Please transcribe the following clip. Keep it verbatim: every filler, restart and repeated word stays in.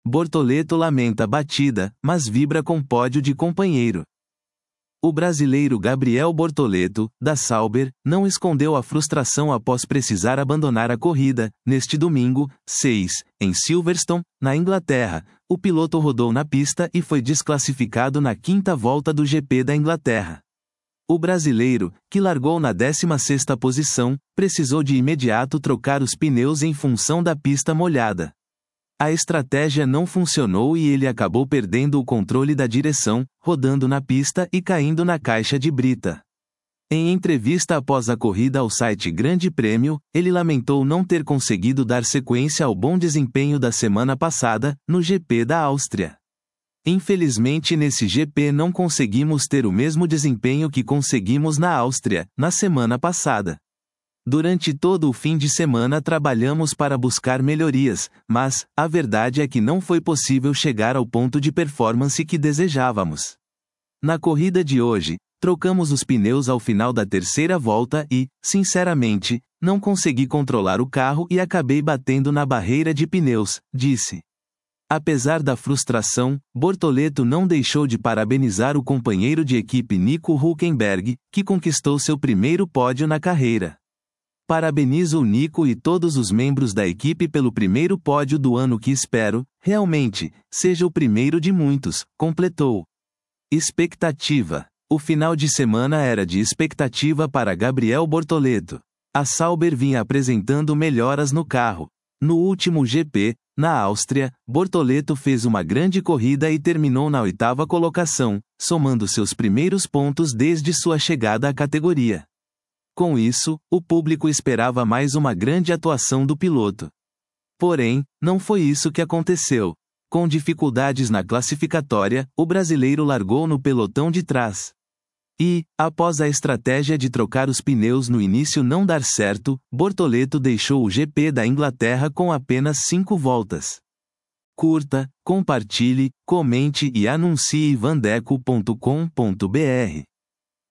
Bortoleto lamenta a batida, mas vibra com pódio de companheiro. O brasileiro Gabriel Bortoleto, da Sauber, não escondeu a frustração após precisar abandonar a corrida. Neste domingo, seis, em Silverstone, na Inglaterra, o piloto rodou na pista e foi desclassificado na quinta volta do G P da Inglaterra. O brasileiro, que largou na décima sexta posição, precisou de imediato trocar os pneus em função da pista molhada. A estratégia não funcionou e ele acabou perdendo o controle da direção, rodando na pista e caindo na caixa de brita. Em entrevista após a corrida ao site Grande Prêmio, ele lamentou não ter conseguido dar sequência ao bom desempenho da semana passada, no G P da Áustria. Infelizmente nesse G P não conseguimos ter o mesmo desempenho que conseguimos na Áustria, na semana passada. Durante todo o fim de semana trabalhamos para buscar melhorias, mas, a verdade é que não foi possível chegar ao ponto de performance que desejávamos. Na corrida de hoje, trocamos os pneus ao final da terceira volta e, sinceramente, não consegui controlar o carro e acabei batendo na barreira de pneus, disse. Apesar da frustração, Bortoleto não deixou de parabenizar o companheiro de equipe Nico Hülkenberg, que conquistou seu primeiro pódio na carreira. Parabenizo o Nico e todos os membros da equipe pelo primeiro pódio do ano que espero, realmente, seja o primeiro de muitos, completou. Expectativa. O final de semana era de expectativa para Gabriel Bortoleto. A Sauber vinha apresentando melhoras no carro. No último G P, na Áustria, Bortoleto fez uma grande corrida e terminou na oitava colocação, somando seus primeiros pontos desde sua chegada à categoria. Com isso, o público esperava mais uma grande atuação do piloto. Porém, não foi isso que aconteceu. Com dificuldades na classificatória, o brasileiro largou no pelotão de trás. E, após a estratégia de trocar os pneus no início não dar certo, Bortoleto deixou o G P da Inglaterra com apenas cinco voltas. Curta, compartilhe, comente e anuncie vandeco ponto com ponto br.